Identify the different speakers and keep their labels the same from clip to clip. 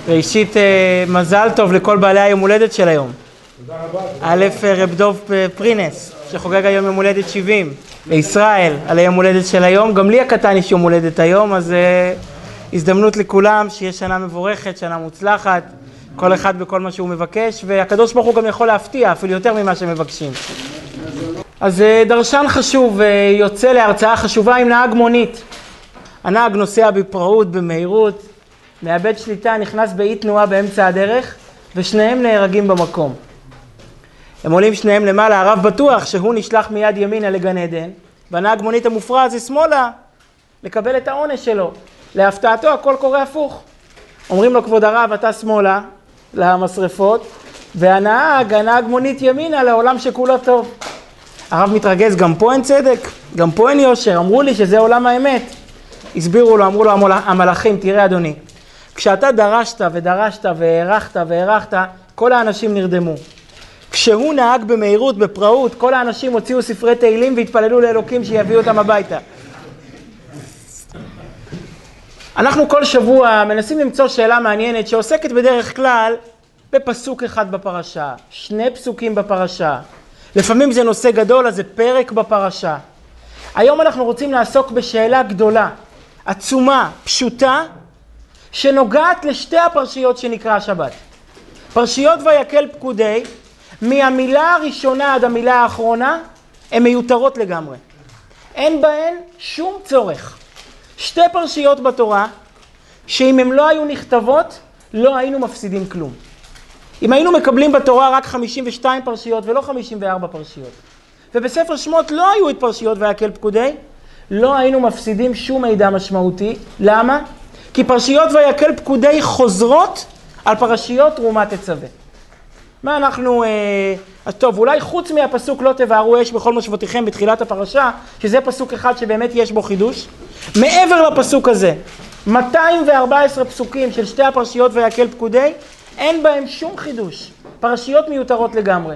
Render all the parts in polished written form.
Speaker 1: ראשית, מזל טוב לכל בעלי היום הולדת של היום.
Speaker 2: תודה רבה.
Speaker 1: א', רב דוב פרינס, שחוגג היום יום הולדת 70. לישראל, על היום הולדת של היום. גם לי הקטן יש יום הולדת היום, אז הזדמנות לכולם, שיהיה שנה מבורכת, שנה מוצלחת, כל אחד בכל מה שהוא מבקש, והקדוש ברוך הוא גם יכול להפתיע, אפילו יותר ממה שמבקשים. אז דרשן חשוב יוצא להרצאה חשובה עם נהג מונית. הנהג נוסע בפראות, במהירות, מאבד שליטה, נכנס באי תנועה באמצע הדרך, ושניהם נהרגים במקום. הם עולים שניהם למעלה, הרב בטוח שהוא נשלח מיד ימינה לגן עדן, והנהג מונית המופרע זה שמאלה, לקבל את העונש שלו. להפתעתו הכל קורה הפוך. אומרים לו, כבוד הרב, אתה שמאלה למשרפות, והנהג מונית ימינה לעולם שכולו טוב. הרב מתרגז, גם פה אין צדק, גם פה אין יושר, אמרו לי שזה עולם האמת. הסבירו לו, אמרו לו המלאכים, תראה אדוני, כשאתה דרשת ודרשת והארכת, כל האנשים נרדמו. כשהוא נהג במהירות, בפראות, כל האנשים הוציאו ספרי תהילים והתפללו לאלוקים שיביאו אותם הביתה. אנחנו כל שבוע מנסים למצוא שאלה מעניינת שעוסקת בדרך כלל בפסוק אחד בפרשה, 2 פסוקים בפרשה. לפעמים זה נושא גדול, אז זה פרק בפרשה. היום אנחנו רוצים לעסוק בשאלה גדולה, עצומה, פשוטה, שנוגעת לשתי הפרשיות שנקרא השבת. פרשיות ויקל פקודי, מהמילה הראשונה עד המילה האחרונה, הן מיותרות לגמרי. אין בהן שום צורך. 2 פרשיות בתורה, שאם הן לא היו נכתבות, לא היינו מפסידים כלום. אם היינו מקבלים בתורה רק 52 פרשיות ולא 54 פרשיות, ובספר שמות לא היו את פרשיות ויקל פקודי, לא היינו מפסידים שום מידע משמעותי. למה? כי פרשיות ויקל פקודי חוזרות על פרשיות תרומת תצווה. מה אנחנו... אז טוב, אולי חוץ מהפסוק לא תבערו אש בכל מושבותיכם בתחילת הפרשה, שזה פסוק אחד שבאמת יש בו חידוש, מעבר לפסוק הזה, 214 פסוקים של 2 הפרשיות ויקל פקודי, אין בהם שום חידוש. פרשיות מיותרות לגמרי.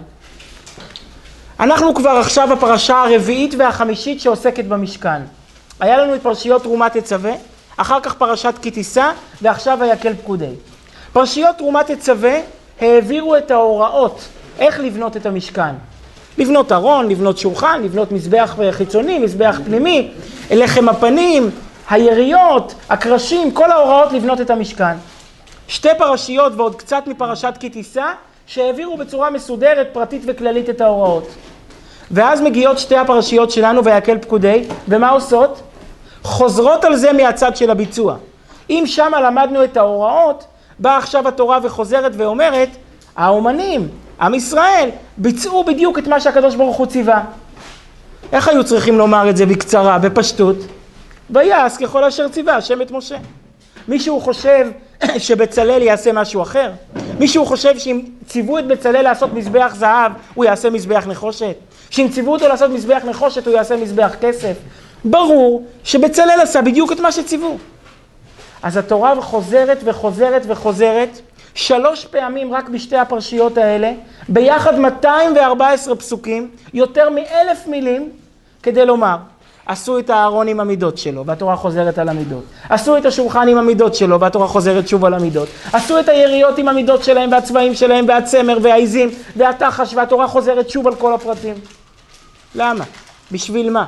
Speaker 1: אנחנו כבר עכשיו בפרשה הרביעית והחמישית שעוסקת במשכן. היה לנו את פרשיות תרומת תצווה, אחר כך פרשת כי תישא, ועכשיו ויקל פקודי. פרשיות תרומת תצווה העבירו את ההוראות איך לבנות את המשכן. לבנות ארון, לבנות שולחן, לבנות מזבח חיצוני, מזבח פנימי, לחם הפנים, היריות, הקרשים, כל ההוראות לבנות את המשכן. 2 פרשיות ועוד קצת מפרשת כי תישא, שהעבירו בצורה מסודרת, פרטית וכללית את ההוראות. ואז מגיעות 2 הפרשיות שלנו ויקל פקודי, ומה עושות? חוזרות על זה מהצד של הביצוע. אם שם למדנו את ההוראות, באה עכשיו התורה וחוזרת ואומרת, האומנים, עם ישראל, ביצעו בדיוק את מה שהקדוש ברוך הוא ציווה. איך היו צריכים לומר את זה בקצרה, בפשטות? ויעש ככל אשר ציווה השם את משה. מישהו חושב שבצלאל יעשה משהו אחר? מישהו חושב שאם ציוו את בצלאל לעשות מזבח זהב, הוא יעשה מזבח נחושת? שאם ציוו אותו לעשות מזבח נחושת, הוא יעשה מזבח כסף? ברור שבצלאל עשה בדיוק את מה שציוו. אז התורה חוזרת וחוזרת וחוזרת 3 פעמים רק בשתי הפרשיות האלה, ביחד 214 פסוקים, יותר מ1000 מילים, כדי לומר, עשו את הארון עם המידות שלו, והתורה חוזרת על המידות. עשו את השולחן עם המידות שלו, והתורה חוזרת שוב על המידות. עשו את היריות עם המידות שלהם, והצבעים שלהם, והצמר, והעיזים, והתחש, והתורה חוזרת שוב על כל הפרטים. למה? בשביל מה?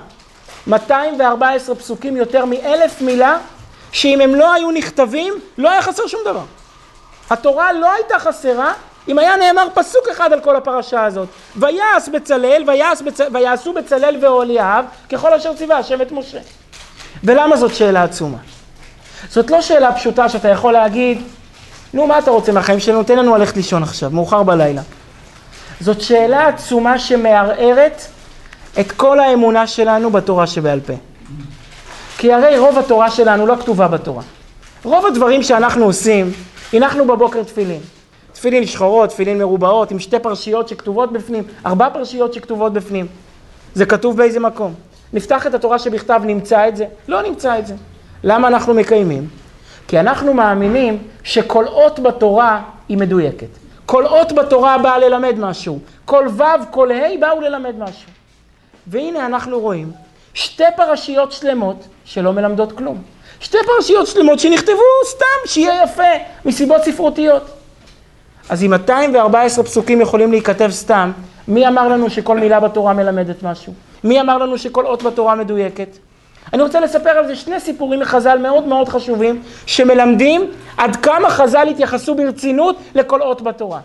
Speaker 1: 214 פסוקים, יותר מ1000 מילה, שאם הם לא היו נכתבים, לא היה חסר שום דבר. התורה לא הייתה חסרה, אם היה נאמר פסוק אחד על כל הפרשה הזאת. ויעש בצלאל, ויעשו בצלאל ואוהליאב, ככל אשר ציווה השם את משה. ולמה זאת שאלה עצומה? זאת לא שאלה פשוטה שאתה יכול להגיד, נו, מה אתה רוצה מהחיים שלנו? נותן לנו ללכת לישון עכשיו, מאוחר בלילה. זאת שאלה עצומה שמערערת את כל האמונה שלנו בתורה שבעל פה. כי הרי רוב התורה שלנו לא כתובה בתורה. רוב הדברים שאנחנו עושים, הנחנו בבוקר תפילין. תפילין שחורות, תפילין מרובעות, עם 2 פרשיות שכתובות בפנים, 4 פרשיות שכתובות בפנים. זה כתוב באיזה מקום. נפתח את התורה שבכתב, נמצא את זה? לא נמצא את זה. למה אנחנו מקיימים? כי אנחנו מאמינים שכל אות בתורה היא מדויקת. כל אות בתורה באה ללמד משהו. כל ו', כל ה' באו ללמד משהו. והנה אנחנו רואים 2 פרשיות שלמות שלא מלמדות כלום. 2 פרשיות שלמות שנכתבו סתם, שיהיה יפה, מסיבות ספרותיות. אז אם 214 פסוקים יכולים להיכתב סתם, מי אמר לנו שכל מילה בתורה מלמדת משהו? מי אמר לנו שכל אות בתורה מדויקת? אני רוצה לספר על זה 2 סיפורים מחז"ל מאוד מאוד חשובים, שמלמדים עד כמה חז"ל התייחסו ברצינות לכל אות בתורה.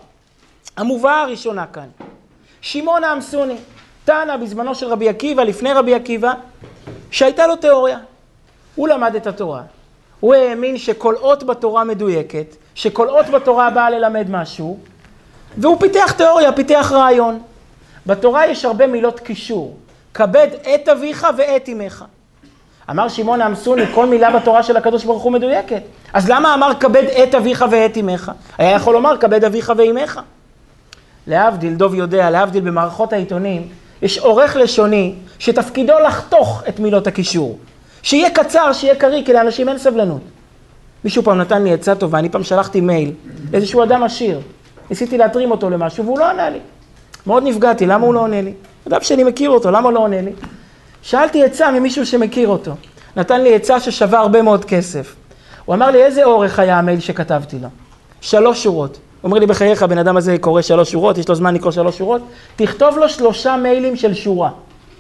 Speaker 1: המובאה הראשונה כאן, שמעון העמסוני, תנא בזמנו של רבי עקיבא, לפני רבי עקיבא, שהייתה לו תיאוריה. הוא למד את התורה. הוא האמין שכל אות בתורה מדויקת, שכל אות בתורה באה ללמד משהו, והוא פיתח תיאוריה, פיתח רעיון. בתורה יש הרבה מילות קישור. כבד את אביך ואת אמך. אמר שמעון העמסוני, כל מילה בתורה של הקדוש ברוך הוא מדויקת. אז למה אמר כבד את אביך ואת אמך? היה יכול לומר כבד אביך ואמך. להבדיל, דוב יודע, להבדיל במערכות העיתונים, יש עורך לשוני שתפקידו לחתוך את מילות הקישור. שיהיה קצר, שיהיה קריא, כי לאנשים אין סבלנות. מישהו פעם נתן לי עצה טובה, אני פעם שלחתי מייל לאיזשהו אדם עשיר. ניסיתי להתרים אותו למשהו והוא לא ענה לי. מאוד נפגעתי, למה הוא לא עונה לי? אדם שאני מכיר אותו, למה הוא לא עונה לי? שאלתי עצה ממישהו שמכיר אותו. נתן לי עצה ששווה הרבה מאוד כסף. הוא אמר לי, איזה אורך היה המייל שכתבתי לו? 3 שורות. הוא אומר לי, בחייך, הבן אדם הזה קורא 3 שורות, יש לו זמן לקרוא 3 שורות. תכתוב לו 3 מיילים של שורה.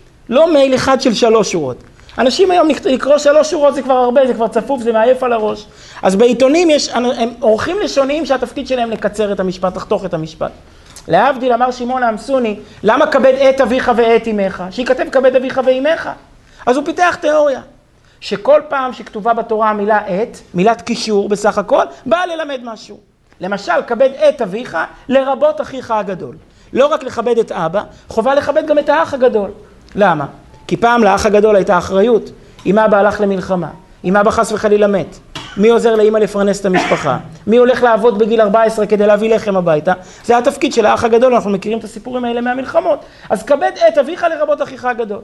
Speaker 1: לא מייל אחד של 3 שורות. אנשים היום לקרוא 3 שורות זה כבר הרבה, זה כבר צפוף, זה מעייף על הראש. אז בעיתונים הם עורכים לשוניים שהתפקיד שלהם לקצר את המשפט, לחתוך את המשפט. להבדיל, אמר שמעון העמסוני, למה כבד את אביך ואת אמך? שיכתב כבד אביך ואמך. אז הוא פיתח תיאוריה, שכל פעם שכתובה בתורה המילה את, מילת קישור בסך הכל, באה ללמד משהו. למשל, כבד את אביך לרבות אחיך הגדול. לא רק לכבד את אבא, חובה לכבד גם את האח הגדול. למה? כי פעם לאח הגדול הייתה אחריות. אם אבא הלך למלחמה, אם אבא חס וחלילה מת, מי עוזר לאמא לפרנס את המשפחה? מי הולך לעבוד בגיל 14 כדי להביא לחם הביתה? זה התפקיד של האח הגדול, אנחנו מכירים את הסיפורים האלה מהמלחמות. אז כבד את אביך לרבות אחיך הגדול.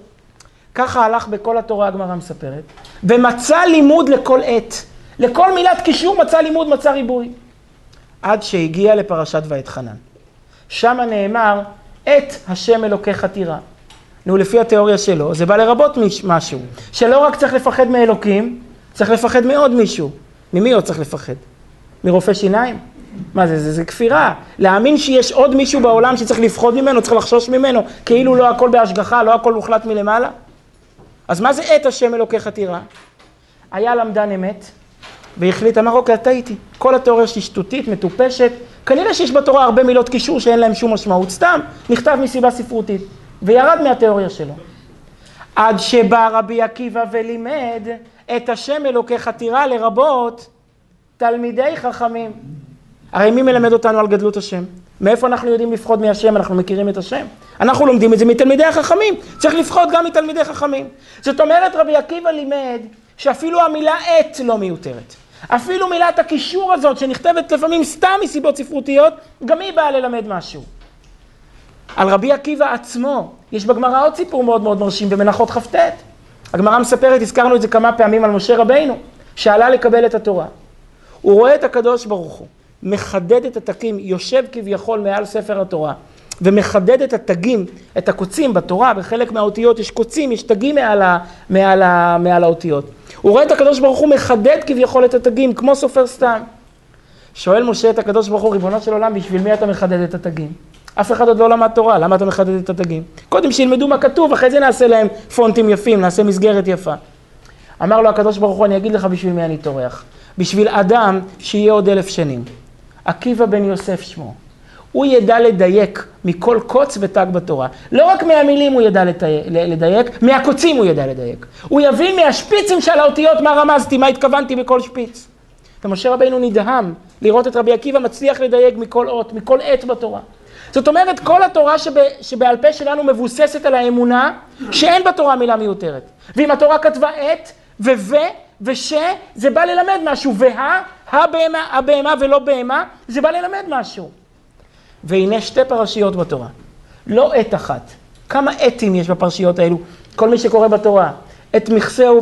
Speaker 1: ככה הלך בכל התורה, הגמרא מספרת, ומצא לימוד לכל עת. לכל מילת קישור מצא לימוד, מצא ריבוי. עד שהגיע לפרשת ואתחנן. שם נאמר, את השם אלוקיך תירא. נו, לפי התיאוריה שלו, זה בא לרבות משהו. שלא רק צריך לפחד מאלוקים, צריך לפחד מעוד מישהו. ממי עוד צריך לפחד? מרופא שיניים? מה זה? זה כפירה. להאמין שיש עוד מישהו בעולם שצריך לפחוד ממנו, צריך לחשוש ממנו, כאילו לא הכל בהשגחה, לא הכל מוחלט מלמעלה. אז מה זה את השם אלוקיך תירא? היה למדן אמת, והחליט, אמר, אוקיי, טעיתי. כל התיאוריה שהיא שטותית, מטופשת, כנראה שיש בתורה הרבה מילות קישור שאין להם שום משמעות. סתם, נכתב מסיבה ספרותית, וירד מהתיאוריה שלו. עד שבא רבי עקיבא ולימד את השם אלוקיך תירא לרבות תלמידי חכמים. הרי מי מלמד אותנו על גדלות השם? מאיפה אנחנו יודעים לפחוד מהשם? אנחנו מכירים את השם. אנחנו לומדים את זה מתלמידי החכמים. צריך לפחוד גם מתלמידי חכמים. זאת אומרת, רבי עקיבא לימד שאפילו המילה את לא מיותרת. אפילו מילת הקישור הזאת שנכתבת לפעמים סתם מסיבות ספרותיות, גם היא באה ללמד משהו. על רבי עקיבא עצמו, יש בגמרא עוד סיפור מאוד מאוד מרשים במנחות כ"ט. הגמרא מספרת, הזכרנו את זה כמה פעמים על משה רבינו, שעלה לקבל את התורה. הוא רואה את הקדוש ברוך הוא, מחדד את התגים, יושב כביכול מעל ספר התורה, ומחדד את התגים, את הקוצים בתורה, בחלק מהאותיות יש קוצים, יש תגים מעל האותיות. הוא רואה את הקדוש ברוך הוא מחדד כביכול את התגים, כמו סופר סתם. שואל משה את הקדוש ברוך הוא, ריבונו של עולם, בשביל מי אתה מחדד את התגים? אף אחד עוד לא למד תורה, למה אתה מחדד את התגים? קודם שילמדו מה כתוב, אחרי זה נעשה להם פונטים יפים, נעשה מסגרת יפה. אמר לו הקדוש ברוך הוא, אני אגיד לך בשביל מי אני טורח. בשביל אדם שיהיה עוד 1000 שנים. עקיבא בן יוסף שמו. הוא ידע לדייק מכל קוץ ותג בתורה. לא רק מהמילים הוא ידע לדייק, מהקוצים הוא ידע לדייק. הוא יבין מהשפיצים של האותיות מה רמזתי, מה התכוונתי בכל שפיץ. ומשה רבינו נדהם לראות את רבי עקיבא מצליח לדייק מכל אות, מכל עת בתורה. זאת אומרת, כל התורה שבעל פה שלנו מבוססת על האמונה, שאין בתורה מילה מיותרת. ואם התורה כתבה את וש, זה בא ללמד משהו. הבהמה ולא בהמה, זה בא ללמד משהו. והנה 2 פרשיות בתורה. לא עת אחת. כמה עתים יש בפרשיות האלו? כל מי שקורא בתורה. את מכסהו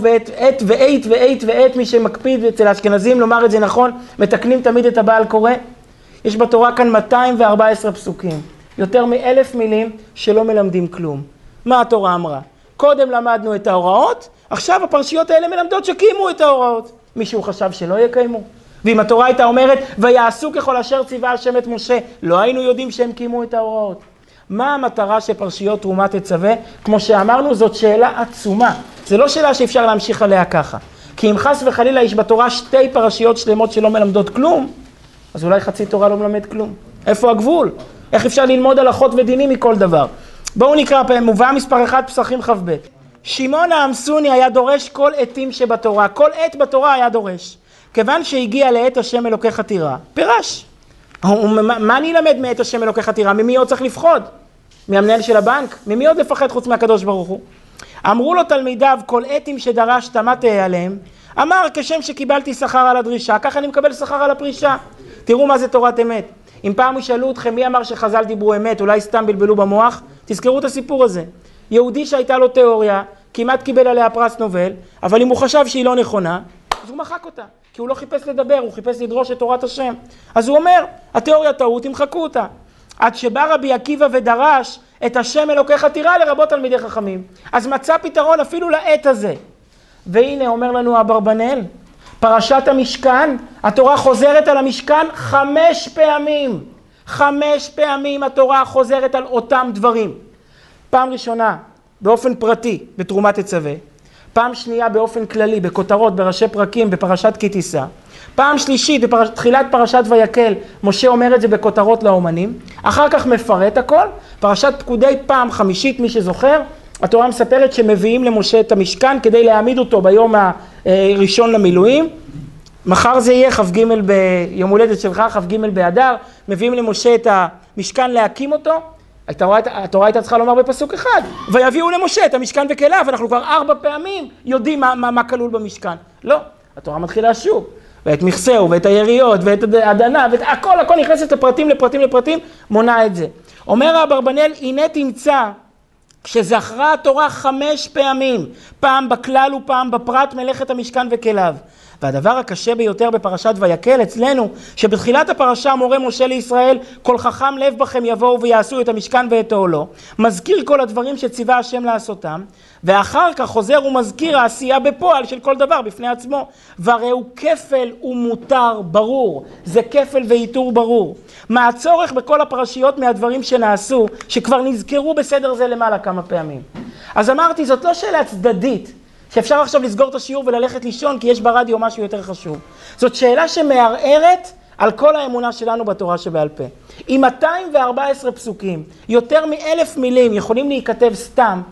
Speaker 1: ועת, מי שמקפיד אצל האשכנזים, לומר את זה נכון, מתקנים תמיד את הבעל קורא. יש בתורה כאן 214 פסוקים. יותר מ1000 מילים שלא מלמדים כלום. מה התורה אמרה? קודם למדנו את ההוראות, עכשיו הפרשיות האלה מלמדות שקיימו את ההוראות. מישהו חשב שלא יקיימו? ואם התורה הייתה אומרת, ויעשו ככל אשר ציווה השם את משה, לא היינו יודעים שהם קיימו את ההוראות. מה המטרה של פרשיות תרומה תצווה? כמו שאמרנו, זאת שאלה עצומה. זה לא שאלה שאפשר להמשיך עליה ככה. כי אם חס וחלילה יש בתורה שתי פרשיות שלמות שלא מלמדות כלום, אז אולי חצי תורה לא מלמד כלום. איפה הגבול? איך אפשר ללמוד הלכות ודינים מכל דבר? בואו נקרא פעם, מובא מספר 1 פסחים כ"ב. שמעון העמסוני היה דורש כל עתים שבתורה, כל עת בתורה היה דורש. כיוון שהגיע לעת השם אלוקי חתירה, פירש. מה אני אלמד מעת השם אלוקי חתירה? ממי עוד צריך לפחוד? מהמנהל של הבנק? ממי עוד לפחד חוץ מהקדוש ברוך הוא? אמרו לו תלמידיו, כל עתים שדרשת, מה תהיה עליהם? אמר, כשם שקיבלתי שכר על הדרישה, כך אני מקבל שכר על הפרישה. תראו מה זה תורת אמת. אם פעם ישאלו אתכם מי אמר שחז"ל דיברו אמת, אולי סתם בלבלו במוח, תזכרו את הסיפור הזה. יהודי שהייתה לו תיאוריה, כמעט קיבל עליה פרס נובל, אבל אם הוא חשב שהיא לא נכונה, אז הוא מחק אותה. כי הוא לא חיפש לדבר, הוא חיפש לדרוש את תורת השם. אז הוא אומר, התיאוריה טעות, תמחקו אותה. עד שבא רבי עקיבא ודרש את השם אלוקי חתירה לרבות תלמידי חכמים. אז מצא פתרון אפילו לעת הזה. והנה אומר לנו אברבנאל, פרשת המשכן, התורה חוזרת על המשכן 5 פעמים. 5 פעמים התורה חוזרת על אותם דברים. פעם ראשונה באופן פרטי בתרומת תצווה. פעם שנייה באופן כללי, בכותרות, בראשי פרקים, בפרשת כי תישא. פעם שלישית, בתחילת פרשת ויקל, משה אומר את זה בכותרות לאומנים. אחר כך מפרט הכל. פרשת פקודי פעם חמישית, מי שזוכר, התורה מספרת שמביאים למשה את המשכן כדי להעמיד אותו ביום הראשון למילואים. מחר זה יהיה כ"ג ביום הולדת שלך, כ"ג באדר, מביאים למשה את המשכן להקים אותו. התורה הייתה צריכה לומר בפסוק אחד, ויביאו למשה את המשכן וכליו, אנחנו כבר 4 פעמים יודעים מה כלול במשכן. לא, התורה מתחילה שוב, ואת מכסהו ואת היריות ואת הדנה, ואת הכל נכנסת לפרטים, מונה את זה. אומר אברבנאל, הנה תמצא, כשזכרה התורה 5 פעמים, פעם בכלל ופעם בפרט מלאכת המשכן וכליו. והדבר הקשה ביותר בפרשת ויקל אצלנו, שבתחילת הפרשה מורה משה לישראל, כל חכם לב בכם יבואו ויעשו את המשכן ואת אוהלו, מזכיר כל הדברים שציווה השם לעשותם, ואחר כך חוזר ומזכיר העשייה בפועל של כל דבר בפני עצמו. והרי הוא כפל ומותר ברור, זה כפל ואיתור ברור. מה הצורך בכל הפרשיות מהדברים שנעשו, שכבר נזכרו בסדר זה למעלה כמה פעמים? אז אמרתי, זאת לא שאלה צדדית, שאפשר עכשיו לסגור את השיעור וללכת לישון כי יש ברדיו משהו יותר חשוב. זאת שאלה שמערערת על כל האמונה שלנו בתורה שבעל פה. אם 214 פסוקים, יותר מ1,000 מילים יכולים להיכתב סתם,